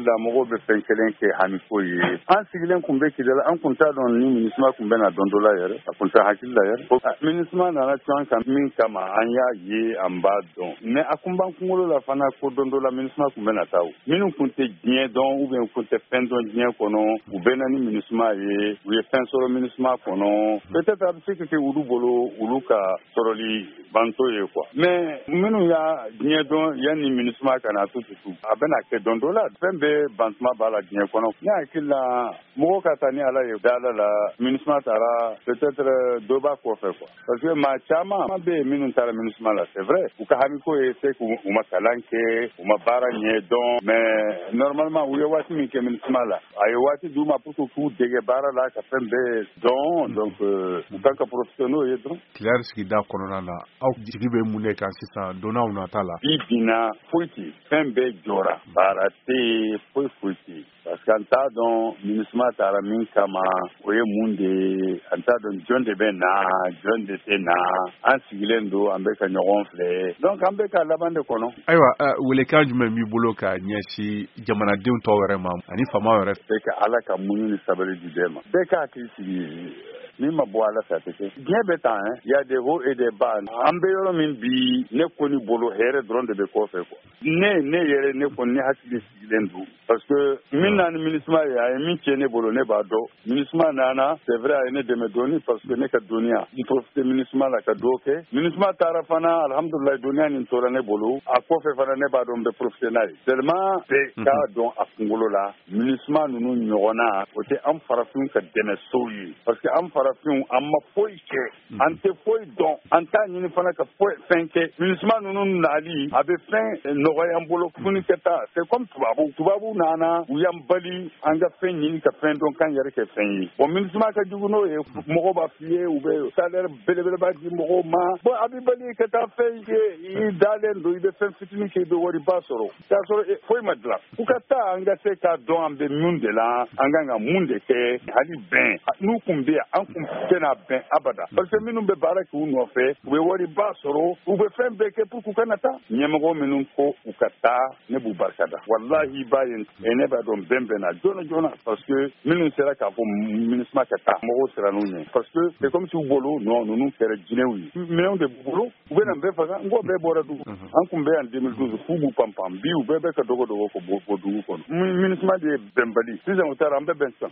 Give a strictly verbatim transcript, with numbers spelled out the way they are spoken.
la mɔgɔw bɛ fɛn kelen kɛ hami ko ye an sigilen kun bɛ kidala an kun t'a dɔn ni MINUSMA kun bɛna don dɔ la yɛrɛ a kun tɛ hakili la yɛrɛ MINUSMA nana cɔn kan min kama an y'a ye an b'a dɔn mais a kun b'an kunkolo la fana ko don dɔ la MINUSMA kun bɛna taa o minnu kun tɛ diɲɛ dɔn ou bien kun tɛ fɛn dɔn diɲɛ kɔnɔ u bɛna ni MINUSMA ye u ye fɛn sɔrɔ MINUSMA kɔnɔ peut-être a bɛ se ka kɛ olu bolo olu ka sɔrɔli banto ye quoi mais minnu y'a diɲɛ dɔn yanni MINUSMA kana to tutu a bɛna kɛ don dɔ la fɛn bɛɛ bantuma b'a la diɲɛ kɔnɔ ne hakili la mɔgɔw ka taa ni ala ye dala la MINUSMA taara peut-être dɔ b'a kɔfɛ quoi parce que maa caman bɛ yen minnu taara MINUSMA la c'est vrai u ka hamiko ye se k'u ma kalan kɛ u ma baara ɲɛ dɔn mais normalement u ye waati min kɛ MINUSMA la a ye waati d'u ma pour que k'u dege baara la ka fɛn bɛɛ dɔn donc u kan ka profiter n'o ye dɔrɔn. Kidali sigida kɔnɔna na aw jigi bɛ mun de kan sisan donnaw nata la. bi binna foyi tɛ fɛn bɛɛ jɔra baara tɛ yen foyi foyi tɛ yen parce que an t'a dɔn MINUSMA taara min kama o ye mun de ye an t'a dɔn jɔn de bɛ na jɔn de tɛ na an sigilen don an bɛ ka ɲɔgɔn filɛ donc an bɛ ka laban de kɔnɔ. Ayiwa welekan jumɛn b'i bolo ka ɲɛsin jamanadenw tɔw yɛrɛ ma ani faamaw yɛrɛ. bɛɛ ka ala ka muɲu ni sabali di bɛɛ ma bɛɛ k'a hakili sigi min ma bɔ ala fɛ a tɛ kɛ diɲɛ bɛ tan hein y a des hauts et des bas an bɛ yɔrɔ min bi ne kɔni bolo hɛrɛ dɔrɔn de bɛ kɔfɛ quoi ne ne yɛrɛ ne kɔni ne hakili sigilen don parce que min na ni MINUSMA ye a ye min cɛ ne bolo ne b'a dɔn MINUSMA nana c'est vrai a ye ne dɛmɛ dɔɔni parce que ne ka dɔnniya n profite MINUSMA la ka dɔw kɛ MINUSMA taara fana alhamdulilayi dɔnniya nin tora ne bolo a kɔfɛ fana ne b'a dɔn n bɛ profite n'a ye seulement bɛɛ k'a dɔn a kunkolo la MINUSMA ninnu ɲɔgɔnna o tɛ an farafinw ka dɛmɛsow ye parce que an farafinw an ma foyi kɛ an tɛ foyi dɔn an t'a ɲini fana ka foyi fɛn kɛ MINUSMA ninnu nali a bɛ fɛn nɔgɔya an bolo tuguni kɛ ta c'est comme tubabu tubabu nana u y'an bali an ka fɛn ɲini ka fɛn dɔn k'an yɛrɛ kɛ fɛn ye bon MINUSMA ka jugu n'o ye mɔgɔw b'a f'i ye u bɛ salaire belebeleba di mɔgɔw ma bon a bɛ bali ka taa fɛn kɛ i dalen don i bɛ fɛn fitinin kɛ i bɛ wariba sɔrɔ k'a sɔrɔ foyi ma dilan u ka taa an ka se k'a dɔn an bɛ mun de la an kan ka mun de kɛ hali bɛn n'u kun bɛ yan an kun tɛna bɛn abada parce que minnu bɛ baara kɛ u nɔfɛ u bɛ wariba sɔrɔ u bɛ fɛn bɛɛ kɛ pour k'u kana taa ɲɛmɔgɔ minnu ko u ka taa ne b'u barikada walahi i b'a ye ne b'a dɔn bɛn bɛnna joona joona parce que minnu sera k'a fɔ MINUSMA ka taa mɔgɔw sera n'u ɲɛ parce que c'est comme si u bolo non ninnu kɛra jinɛw ye minɛnw de b'u bolo u bɛ na bɛɛ faga n ko bɛɛ bɔra dugu an kun bɛ yan deux mille douze f'u b'u panpan bi u bɛɛ bɛ ka dogo dogo ko bɔ dugu kɔnɔ MINUSMA de ye bɛnbali sisan u taara an bɛ bɛn sisan